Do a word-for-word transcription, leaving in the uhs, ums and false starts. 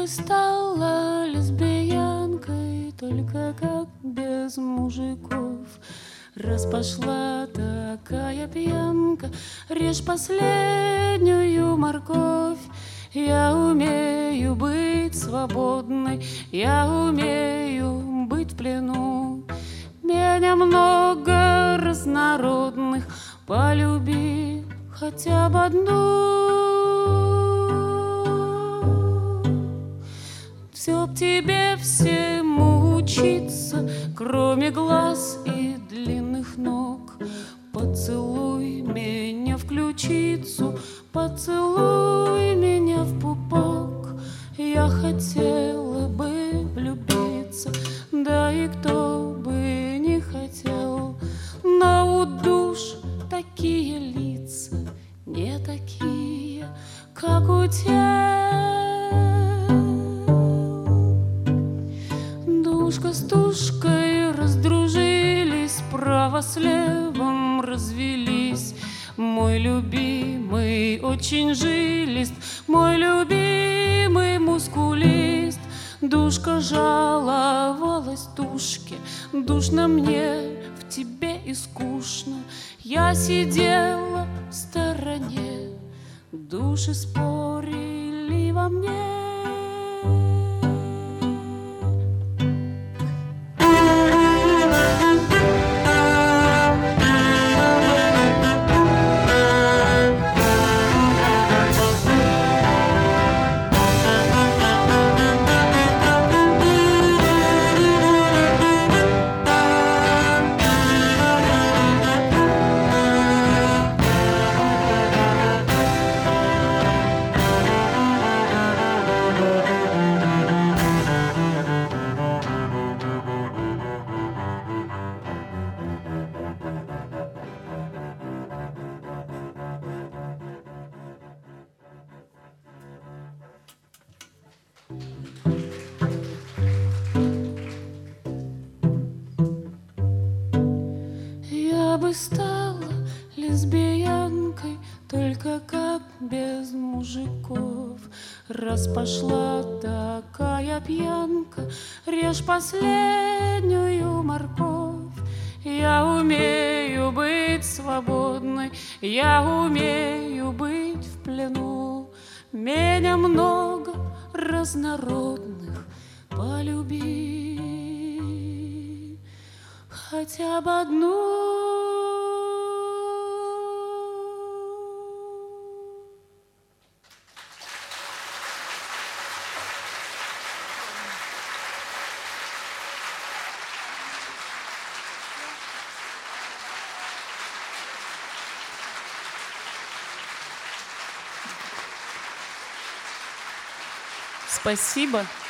бы стала лесбиянкой, только как без мужиков. Раз пошла такая пьянка, режь последнюю морковь. Я умею быть свободной, я умею быть в плену. Меня много разнородных, полюби хотя бы одну. Все б тебе всему учиться, кроме глаз и длинных ног. Поцелуй меня в ключицу, поцелуй меня в пупок. Я хотела бы влюбиться, да и кто бы не хотел. Но у душ такие лица, не такие, как у тел. Душка с тушкой раздружились, право с левым развелись. Мой любимый очень жилист, мой любимый мускулист. Душка жаловалась тушке, душно мне в тебе и скучно. Я сидела в стороне, души спорили во мне. Я бы стала лесбиянкой, только как без мужиков. Раз пошла такая пьянка, режь последнюю морковь. Я умею быть свободной, я умею быть в плену. Меня много разнородных, полюби хотя бы одну. Спасибо.